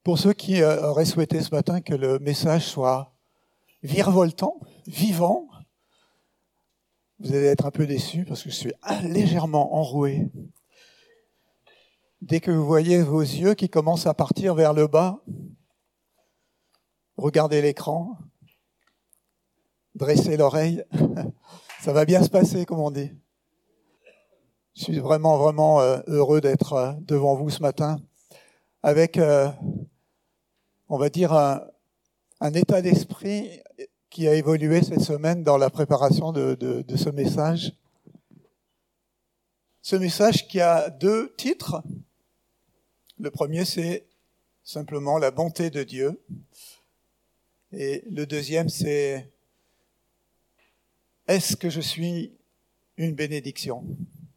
Pour ceux qui auraient souhaité ce matin que le message soit virevoltant, vivant, vous allez être un peu déçus parce que je suis légèrement enroué. Dès que vous voyez vos yeux qui commencent à partir vers le bas, regardez l'écran, dressez l'oreille, ça va bien se passer, comme on dit. Je suis vraiment heureux d'être devant vous ce matin avec, on va dire, un état d'esprit qui a évolué cette semaine dans la préparation de ce message. Ce message qui a 2 titres. Le premier, c'est simplement la bonté de Dieu. Et le deuxième, c'est est-ce que je suis une bénédiction ?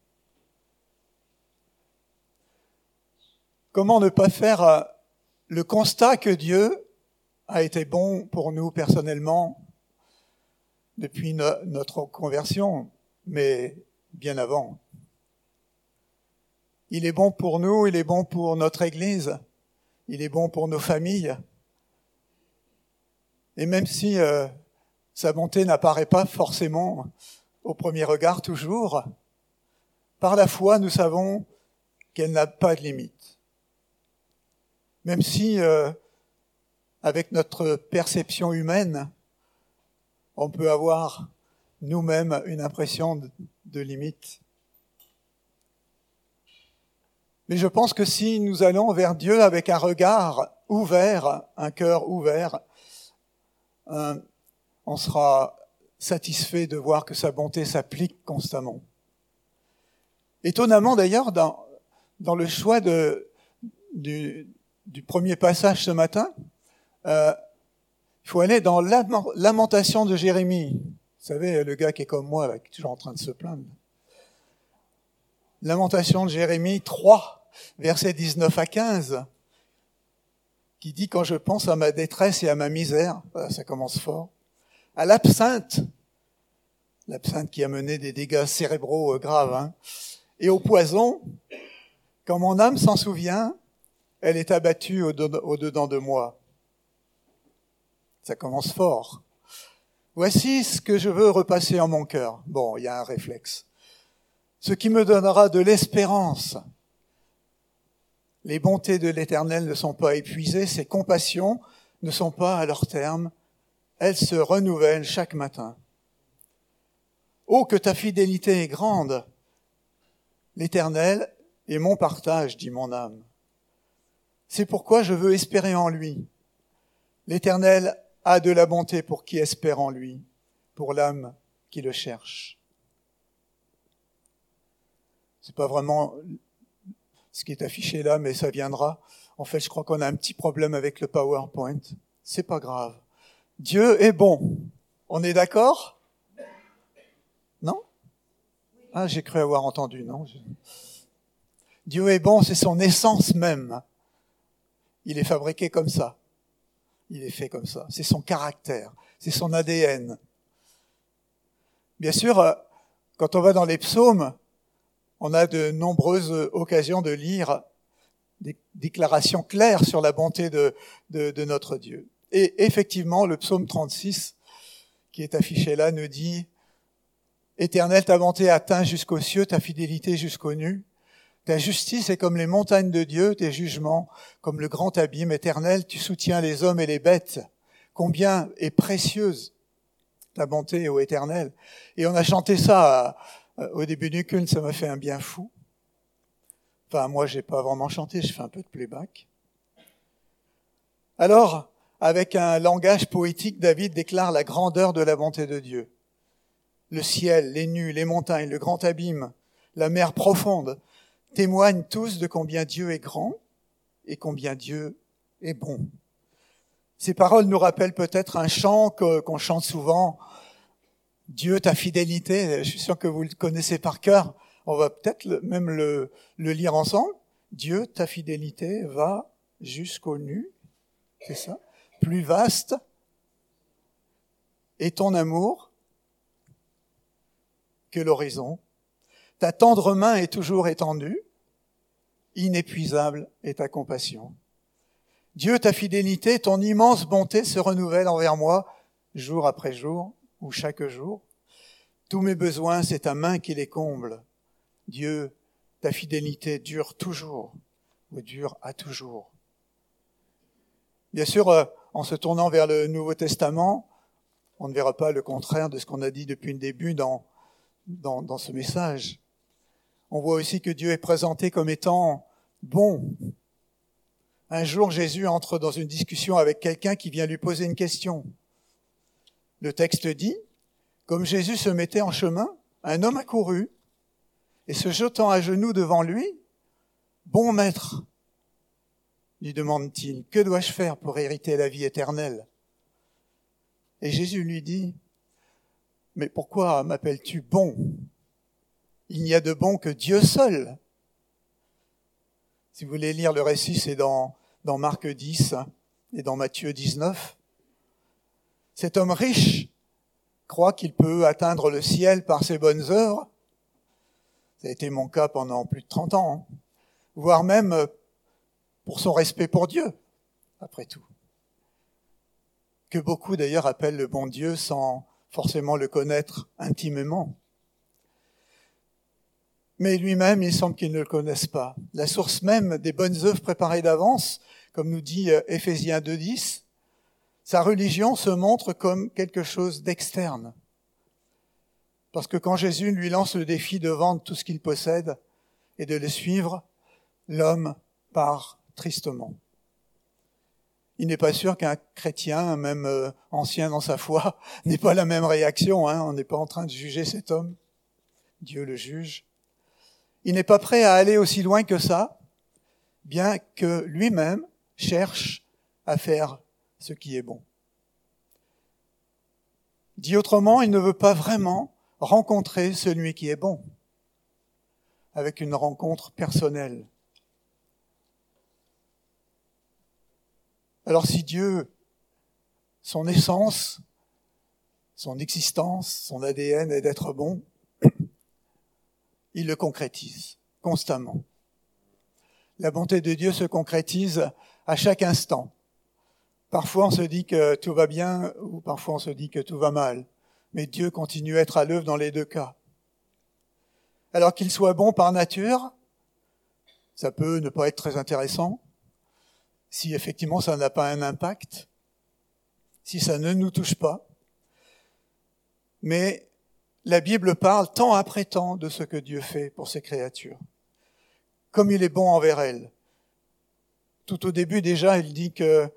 Comment ne pas faire le constat que Dieu a été bon pour nous personnellement depuis notre conversion, mais bien avant. Il est bon pour nous, il est bon pour notre Église, il est bon pour nos familles. Et même si sa bonté n'apparaît pas forcément au premier regard toujours, par la foi, nous savons qu'elle n'a pas de limite. Même si, avec notre perception humaine, on peut avoir nous-mêmes une impression de limite. Mais je pense que si nous allons vers Dieu avec un regard ouvert, un cœur ouvert, on sera satisfait de voir que sa bonté s'applique constamment. Étonnamment d'ailleurs, dans le choix du premier passage ce matin, il faut aller dans Lamentation de Jérémie. Vous savez, le gars qui est comme moi, là, qui est toujours en train de se plaindre. Lamentation de Jérémie 3. Versets 19 à 15, qui dit « Quand je pense à ma détresse et à ma misère », ça commence fort, à l'absinthe qui a mené des dégâts cérébraux graves, et au poison, quand mon âme s'en souvient, elle est abattue au-dedans de moi. Ça commence fort. Voici ce que je veux repasser en mon cœur. Bon, il y a un réflexe. Ce qui me donnera de l'espérance. Les bontés de l'Éternel ne sont pas épuisées, ses compassions ne sont pas à leur terme, elles se renouvellent chaque matin. Oh, que ta fidélité est grande! L'Éternel est mon partage, dit mon âme. C'est pourquoi je veux espérer en lui. L'Éternel a de la bonté pour qui espère en lui, pour l'âme qui le cherche. C'est pas vraiment ce qui est affiché là, mais ça viendra. En fait, je crois qu'on a un petit problème avec le PowerPoint. C'est pas grave. Dieu est bon. On est d'accord ? Non ? Ah, j'ai cru avoir entendu, non ? Dieu est bon, c'est son essence même. Il est fabriqué comme ça. Il est fait comme ça. C'est son caractère. C'est son ADN. Bien sûr, quand on va dans les psaumes, on a de nombreuses occasions de lire des déclarations claires sur la bonté de notre Dieu. Et effectivement, le psaume 36, qui est affiché là, nous dit « Éternel, ta bonté atteint jusqu'aux cieux, ta fidélité jusqu'aux nues. Ta justice est comme les montagnes de Dieu, tes jugements comme le grand abîme. Éternel, tu soutiens les hommes et les bêtes. Combien est précieuse ta bonté, ô Éternel. » Et on a chanté ça au début du culte, ça m'a fait un bien fou. Enfin, moi, j'ai pas vraiment chanté, je fais un peu de playback. Alors, avec un langage poétique, David déclare la grandeur de la bonté de Dieu. Le ciel, les nues, les montagnes, le grand abîme, la mer profonde témoignent tous de combien Dieu est grand et combien Dieu est bon. Ces paroles nous rappellent peut-être un chant qu'on chante souvent. Dieu, ta fidélité, je suis sûr que vous le connaissez par cœur. On va peut-être même le lire ensemble. Dieu, ta fidélité va jusqu'aux nues, c'est ça, plus vaste, et ton amour que l'horizon. Ta tendre main est toujours étendue, inépuisable est ta compassion. Dieu, ta fidélité, ton immense bonté se renouvelle envers moi, jour après jour, ou chaque jour. Tous mes besoins, c'est ta main qui les comble. Dieu, ta fidélité dure toujours, ou dure à toujours. Bien sûr, en se tournant vers le Nouveau Testament, on ne verra pas le contraire de ce qu'on a dit depuis le début dans ce message. On voit aussi que Dieu est présenté comme étant bon. Un jour, Jésus entre dans une discussion avec quelqu'un qui vient lui poser une question. Le texte dit, comme Jésus se mettait en chemin, un homme accourut et se jetant à genoux devant lui, « Bon maître », lui demande-t-il, « que dois-je faire pour hériter la vie éternelle ?» Et Jésus lui dit, « Mais pourquoi m'appelles-tu bon ? Il n'y a de bon que Dieu seul. » Si vous voulez lire le récit, c'est dans Marc 10 et dans Matthieu 19. Cet homme riche croit qu'il peut atteindre le ciel par ses bonnes œuvres. Ça a été mon cas pendant plus de 30 ans, voire même pour son respect pour Dieu, après tout. Que beaucoup d'ailleurs appellent le bon Dieu sans forcément le connaître intimement. Mais lui-même, il semble qu'il ne le connaisse pas. La source même des bonnes œuvres préparées d'avance, comme nous dit Éphésiens 2:10, sa religion se montre comme quelque chose d'externe. Parce que quand Jésus lui lance le défi de vendre tout ce qu'il possède et de le suivre, l'homme part tristement. Il n'est pas sûr qu'un chrétien, même ancien dans sa foi, n'ait pas la même réaction. On n'est pas en train de juger cet homme. Dieu le juge. Il n'est pas prêt à aller aussi loin que ça, bien que lui-même cherche à faire ce qui est bon. Dit autrement, il ne veut pas vraiment rencontrer celui qui est bon, avec une rencontre personnelle. Alors si Dieu, son essence, son existence, son ADN est d'être bon, il le concrétise constamment. La bonté de Dieu se concrétise à chaque instant. Parfois on se dit que tout va bien ou parfois on se dit que tout va mal. Mais Dieu continue à être à l'œuvre dans les deux cas. Alors qu'il soit bon par nature, ça peut ne pas être très intéressant. Si effectivement ça n'a pas un impact, si ça ne nous touche pas. Mais la Bible parle temps après temps de ce que Dieu fait pour ses créatures. Comme il est bon envers elles. Tout au début déjà, il dit que,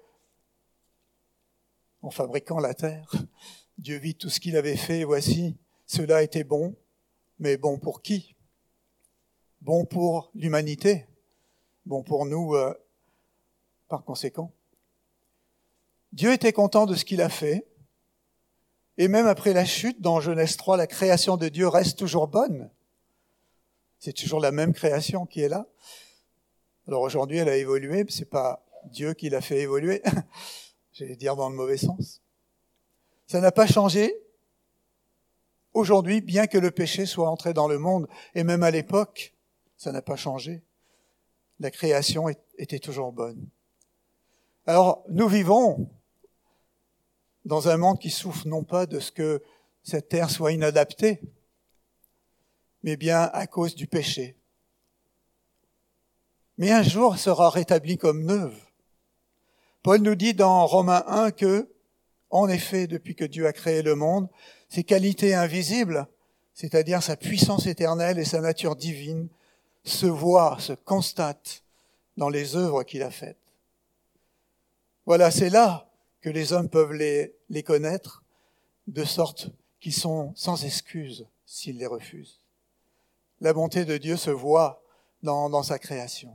en fabriquant la terre, Dieu vit tout ce qu'il avait fait, et voici, cela était bon, mais bon pour qui ? Bon pour l'humanité, bon pour nous par conséquent. Dieu était content de ce qu'il a fait, et même après la chute, dans Genèse 3, la création de Dieu reste toujours bonne. C'est toujours la même création qui est là. Alors aujourd'hui, elle a évolué, mais c'est pas Dieu qui l'a fait évoluer, j'allais dire dans le mauvais sens. Ça n'a pas changé aujourd'hui, bien que le péché soit entré dans le monde, et même à l'époque, ça n'a pas changé. La création était toujours bonne. Alors, nous vivons dans un monde qui souffre non pas de ce que cette terre soit inadaptée, mais bien à cause du péché. Mais un jour, elle sera rétablie comme neuve. Paul nous dit dans Romains 1 que, en effet, depuis que Dieu a créé le monde, ses qualités invisibles, c'est-à-dire sa puissance éternelle et sa nature divine, se voient, se constatent dans les œuvres qu'il a faites. Voilà, c'est là que les hommes peuvent les connaître, de sorte qu'ils sont sans excuse s'ils les refusent. La bonté de Dieu se voit dans sa création.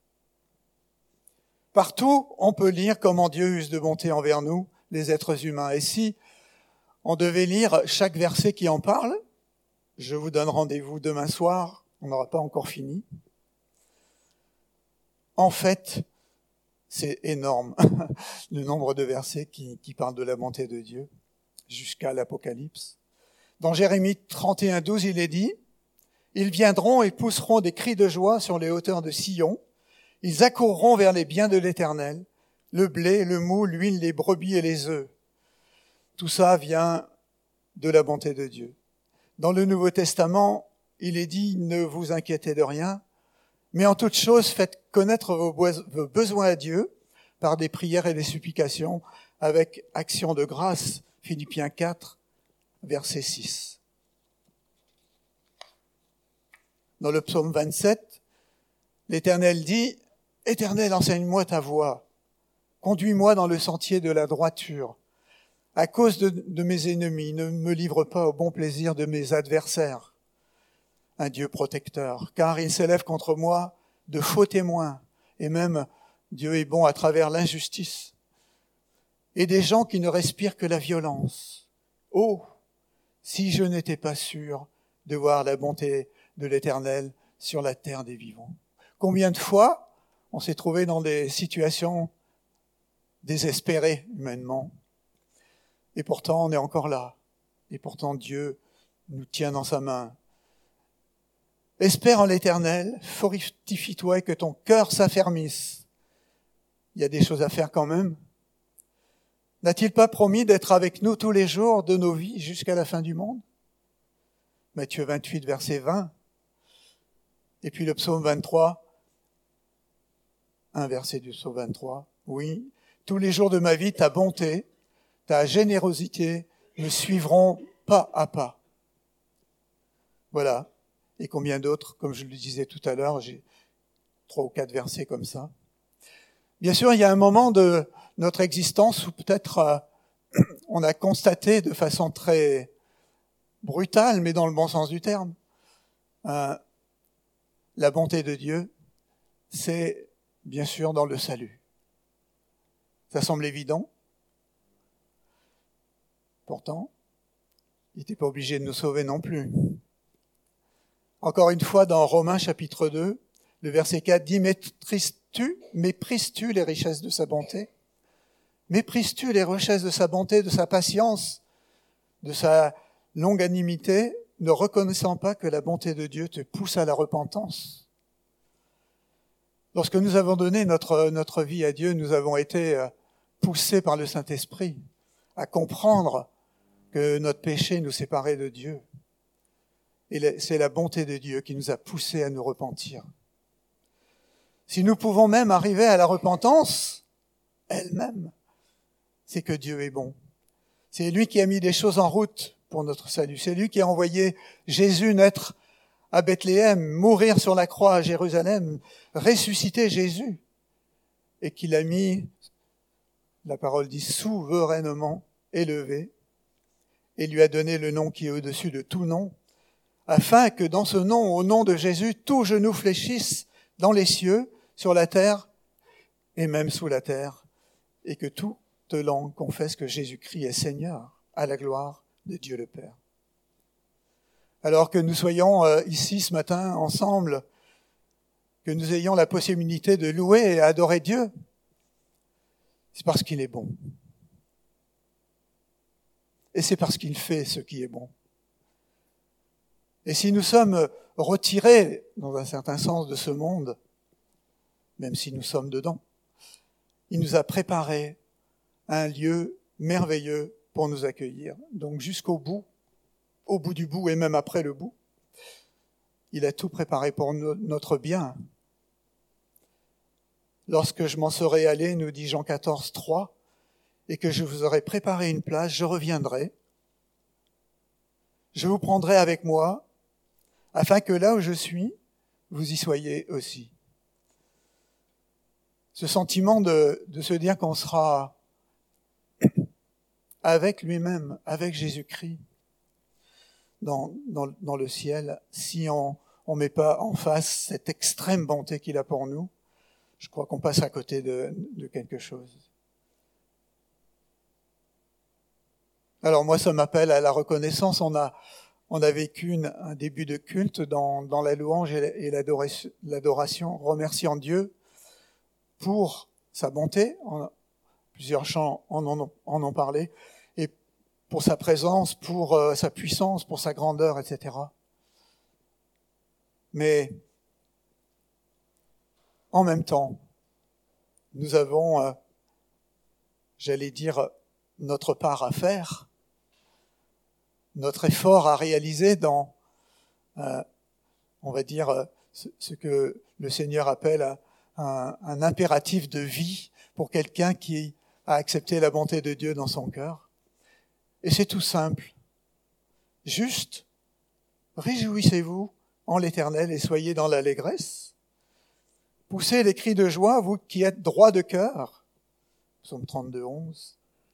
Partout, on peut lire comment Dieu use de bonté envers nous, les êtres humains. Et si on devait lire chaque verset qui en parle, je vous donne rendez-vous demain soir, on n'aura pas encore fini. En fait, c'est énorme, le nombre de versets qui parlent de la bonté de Dieu, jusqu'à l'Apocalypse. Dans Jérémie 31:12, il est dit « Ils viendront et pousseront des cris de joie sur les hauteurs de Sion. Ils accourront vers les biens de l'Éternel, le blé, le mou, l'huile, les brebis et les œufs. Tout ça vient de la bonté de Dieu. Dans le Nouveau Testament, il est dit « Ne vous inquiétez de rien, mais en toute chose, faites connaître vos besoins à Dieu par des prières et des supplications avec action de grâce. » Philippiens 4, verset 6. Dans le psaume 27, l'Éternel dit « Éternel, enseigne-moi ta voie. Conduis-moi dans le sentier de la droiture. À cause de mes ennemis, ne me livre pas au bon plaisir de mes adversaires. » Un Dieu protecteur, car il s'élève contre moi de faux témoins, et même Dieu est bon à travers l'injustice, et des gens qui ne respirent que la violence. Oh, si je n'étais pas sûr de voir la bonté de l'Éternel sur la terre des vivants. Combien de fois on s'est trouvé dans des situations désespérées humainement, et pourtant on est encore là, et pourtant Dieu nous tient dans sa main. Espère en l'Éternel, fortifie-toi et que ton cœur s'affermisse. Il y a des choses à faire quand même. N'a-t-il pas promis d'être avec nous tous les jours de nos vies jusqu'à la fin du monde? Matthieu 28, verset 20. Et puis le psaume 23, un verset du psaume 23. Oui, tous les jours de ma vie, ta bonté, ta générosité me suivront pas à pas. Voilà. Et combien d'autres, comme je le disais tout à l'heure, j'ai 3 ou 4 versets comme ça. Bien sûr, il y a un moment de notre existence où peut-être on a constaté de façon très brutale, mais dans le bon sens du terme, la bonté de Dieu, c'est bien sûr dans le salut. Ça semble évident. Pourtant, il n'était pas obligé de nous sauver non plus. Encore une fois, dans Romains chapitre 2, le verset 4 dit « Méprises-tu les richesses de sa bonté? Méprises-tu les richesses de sa bonté, de sa patience, de sa longanimité, ne reconnaissant pas que la bonté de Dieu te pousse à la repentance? » Lorsque nous avons donné notre vie à Dieu, nous avons été poussés par le Saint-Esprit à comprendre que notre péché nous séparait de Dieu. Et c'est la bonté de Dieu qui nous a poussés à nous repentir. Si nous pouvons même arriver à la repentance elle-même, c'est que Dieu est bon. C'est lui qui a mis des choses en route pour notre salut. C'est lui qui a envoyé Jésus naître à Bethléem, mourir sur la croix à Jérusalem, ressusciter Jésus, et qui l'a mis, la parole dit, souverainement élevé, et lui a donné le nom qui est au-dessus de tout nom, afin que dans ce nom, au nom de Jésus, tout genou fléchisse dans les cieux, sur la terre et même sous la terre, et que toute langue confesse que Jésus-Christ est Seigneur, à la gloire de Dieu le Père. Alors que nous soyons ici ce matin ensemble, que nous ayons la possibilité de louer et adorer Dieu, c'est parce qu'il est bon. Et c'est parce qu'il fait ce qui est bon. Et si nous sommes retirés, dans un certain sens, de ce monde, même si nous sommes dedans, il nous a préparé un lieu merveilleux pour nous accueillir. Donc jusqu'au bout, au bout du bout et même après le bout, il a tout préparé pour notre bien. Lorsque je m'en serai allé, nous dit Jean 14, 3, et que je vous aurai préparé une place, je reviendrai. Je vous prendrai avec moi, afin que là où je suis, vous y soyez aussi. Ce sentiment de se dire qu'on sera avec lui-même, avec Jésus-Christ, dans le ciel, si on met pas en face cette extrême bonté qu'il a pour nous, je crois qu'on passe à côté de quelque chose. Alors moi, ça m'appelle à la reconnaissance. On a vécu un début de culte dans la louange et l'adoration, remerciant Dieu pour sa bonté. Plusieurs chants en ont parlé. Et pour sa présence, pour sa puissance, pour sa grandeur, etc. Mais en même temps, nous avons j'allais dire, notre part à faire, notre effort à réaliser dans, on va dire, ce que le Seigneur appelle un impératif de vie pour quelqu'un qui a accepté la bonté de Dieu dans son cœur. Et c'est tout simple. Juste, réjouissez-vous en l'Éternel et soyez dans l'allégresse. Poussez les cris de joie, vous qui êtes droits de cœur. Psaume 32, 11.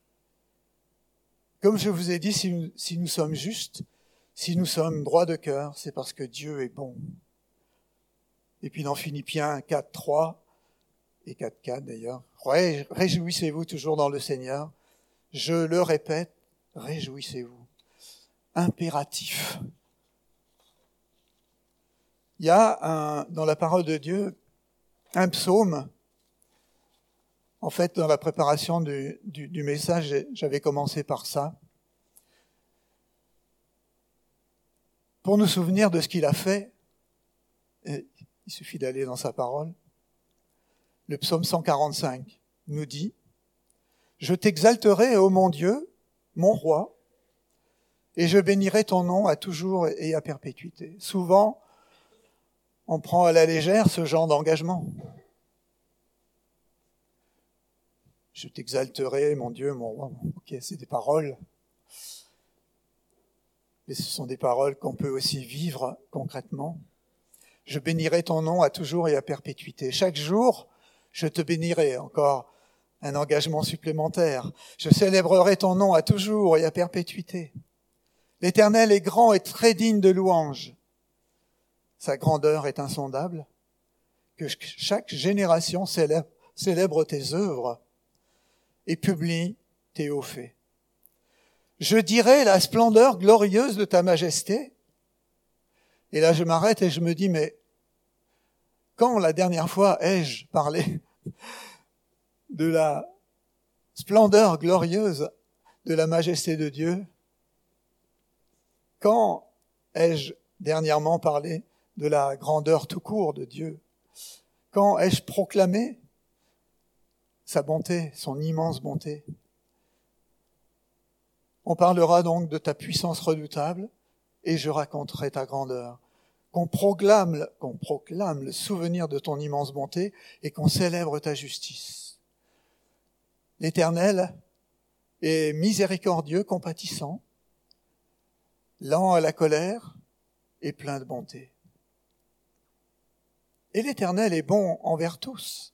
Comme je vous ai dit, si nous sommes justes, si nous sommes droits de cœur, c'est parce que Dieu est bon. Et puis dans Philippiens 4, 3 et 4, 4 d'ailleurs, réjouissez-vous toujours dans le Seigneur. Je le répète, réjouissez-vous. Impératif. Il y a dans la parole de Dieu un psaume. En fait, dans la préparation du message, j'avais commencé par ça. Pour nous souvenir de ce qu'il a fait, il suffit d'aller dans sa parole. Le psaume 145 nous dit « Je t'exalterai, ô mon Dieu, mon roi, et je bénirai ton nom à toujours et à perpétuité. » Souvent, on prend à la légère ce genre d'engagement. Je t'exalterai, mon Dieu, mon roi. Ok, c'est des paroles. Mais ce sont des paroles qu'on peut aussi vivre concrètement. Je bénirai ton nom à toujours et à perpétuité. Chaque jour, je te bénirai. Encore un engagement supplémentaire. Je célébrerai ton nom à toujours et à perpétuité. L'Éternel est grand et très digne de louange. Sa grandeur est insondable. Que chaque génération célèbre tes œuvres et publie tes hauts faits. Je dirai la splendeur glorieuse de ta majesté. Et là, je m'arrête et je me dis, mais quand la dernière fois ai-je parlé de la splendeur glorieuse de la majesté de Dieu? Quand ai-je dernièrement parlé de la grandeur tout court de Dieu? Quand ai-je proclamé sa bonté, son immense bonté? On parlera donc de ta puissance redoutable et je raconterai ta grandeur. Qu'on proclame le souvenir de ton immense bonté et qu'on célèbre ta justice. L'Éternel est miséricordieux, compatissant, lent à la colère et plein de bonté. Et l'Éternel est bon envers tous.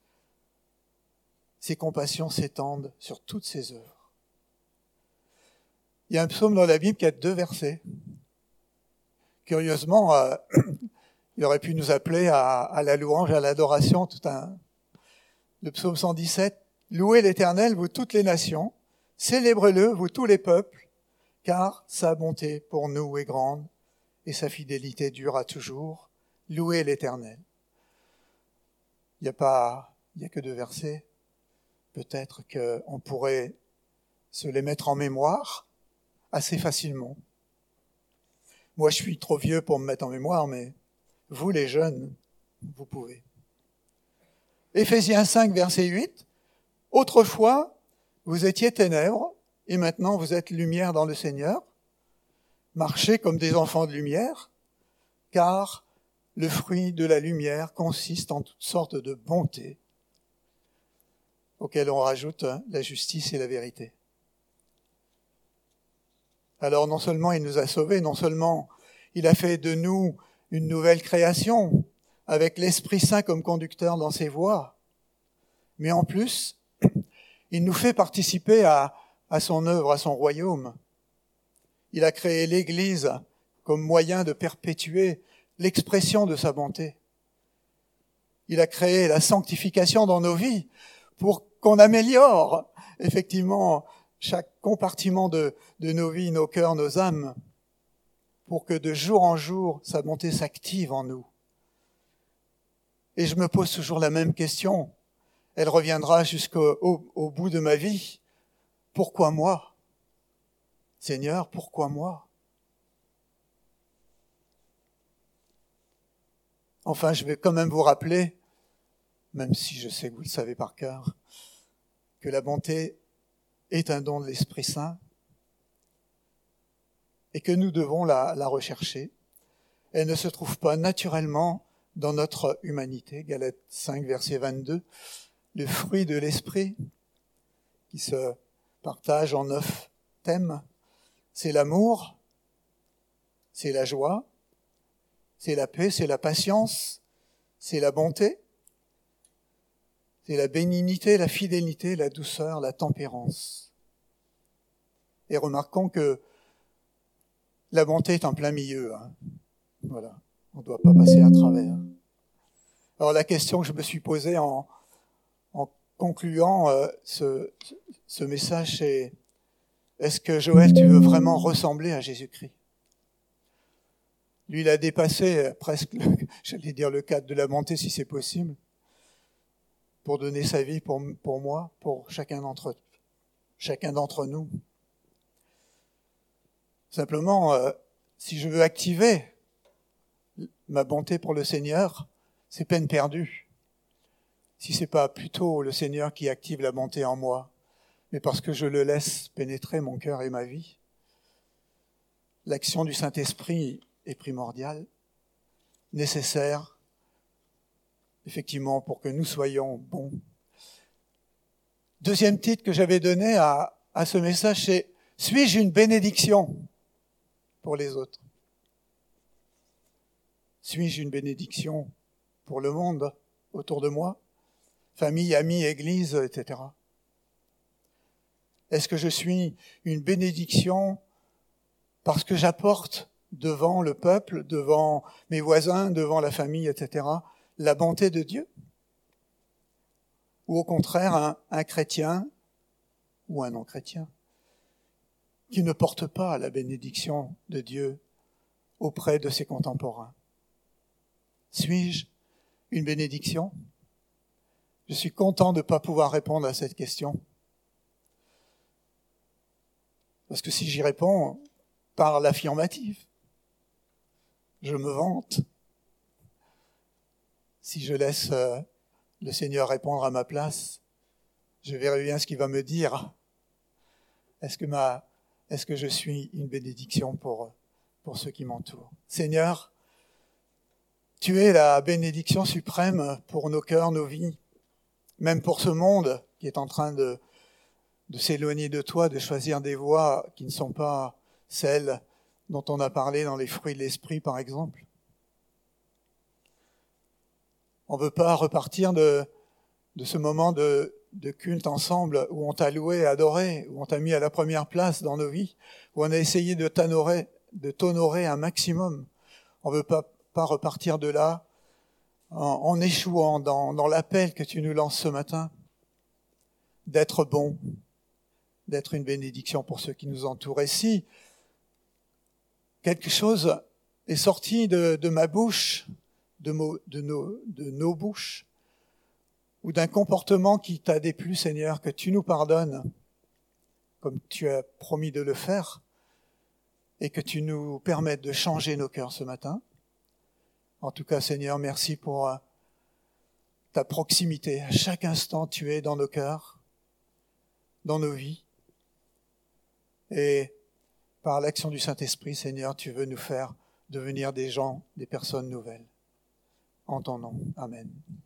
Ses compassions s'étendent sur toutes ses œuvres. Il y a un psaume dans la Bible qui a 2 versets. Curieusement, il aurait pu nous appeler à la louange, à l'adoration, le psaume 117. Louez l'Éternel, vous toutes les nations, célébrez-le, vous tous les peuples, car sa bonté pour nous est grande et sa fidélité dure à toujours. Louez l'Éternel. Il n'y a que 2 versets. Peut-être qu'on pourrait se les mettre en mémoire assez facilement. Moi, je suis trop vieux pour me mettre en mémoire, mais vous, les jeunes, vous pouvez. Éphésiens 5, verset 8. « Autrefois, vous étiez ténèbres, et maintenant vous êtes lumière dans le Seigneur. Marchez comme des enfants de lumière, car le fruit de la lumière consiste en toutes sortes de bontés, auxquelles on rajoute la justice et la vérité. » Alors non seulement il nous a sauvés, non seulement il a fait de nous une nouvelle création, avec l'Esprit Saint comme conducteur dans ses voies, mais en plus, il nous fait participer à son œuvre, à son royaume. Il a créé l'Église comme moyen de perpétuer l'expression de sa bonté. Il a créé la sanctification dans nos vies pour qu'on améliore effectivement chaque compartiment de nos vies, nos cœurs, nos âmes, pour que de jour en jour, sa bonté s'active en nous. Et je me pose toujours la même question. Elle reviendra jusqu'au bout de ma vie. Pourquoi moi? Seigneur, pourquoi moi? Enfin, je vais quand même vous rappeler, même si je sais que vous le savez par cœur, que la bonté est un don de l'Esprit Saint et que nous devons la rechercher. Elle ne se trouve pas naturellement dans notre humanité. Galates 5, verset 22, le fruit de l'Esprit qui se partage en 9 thèmes, c'est l'amour, c'est la joie, c'est la paix, c'est la patience, c'est la bonté, c'est la bénignité, la fidélité, la douceur, la tempérance. Et remarquons que la bonté est en plein milieu. Voilà, on ne doit pas passer à travers. Alors la question que je me suis posée en concluant ce message, c'est: est-ce que Joël, tu veux vraiment ressembler à Jésus-Christ? Lui, il a dépassé presque, j'allais dire, le cadre de la bonté, si c'est possible, pour donner sa vie pour moi, pour chacun d'entre nous. Simplement, si je veux activer ma bonté pour le Seigneur, c'est peine perdue. Si c'est pas plutôt le Seigneur qui active la bonté en moi, mais parce que je le laisse pénétrer mon cœur et ma vie. L'action du Saint-Esprit est primordiale, nécessaire, effectivement, pour que nous soyons bons. Deuxième titre que j'avais donné à ce message, c'est « Suis-je une bénédiction pour les autres ?» Suis-je une bénédiction pour le monde autour de moi, famille, amis, église, etc. Est-ce que je suis une bénédiction parce que j'apporte devant le peuple, devant mes voisins, devant la famille, etc., la bonté de Dieu? Ou au contraire, un chrétien ou un non-chrétien qui ne porte pas la bénédiction de Dieu auprès de ses contemporains? Suis-je une bénédiction? Je suis content de ne pas pouvoir répondre à cette question. Parce que si j'y réponds par l'affirmative, je me vante. Si je laisse le Seigneur répondre à ma place, je verrai bien ce qu'il va me dire. Est-ce que je suis une bénédiction pour ceux qui m'entourent? Seigneur, tu es la bénédiction suprême pour nos cœurs, nos vies, même pour ce monde qui est en train de s'éloigner de toi, de choisir des voies qui ne sont pas celles dont on a parlé dans les fruits de l'esprit, par exemple. On ne veut pas repartir de ce moment de culte ensemble où on t'a loué, adoré, où on t'a mis à la première place dans nos vies, où on a essayé de t'honorer un maximum. On ne veut pas repartir de là en échouant dans l'appel que tu nous lances ce matin, d'être bon, d'être une bénédiction pour ceux qui nous entourent. Et si quelque chose est sorti de ma bouche, de nos bouches, ou d'un comportement qui t'a déplu, Seigneur, que tu nous pardonnes, comme tu as promis de le faire, et que tu nous permettes de changer nos cœurs ce matin. En tout cas, Seigneur, merci pour ta proximité. À chaque instant, tu es dans nos cœurs, dans nos vies. Et par l'action du Saint-Esprit, Seigneur, tu veux nous faire devenir des gens, des personnes nouvelles. En ton nom. Amen.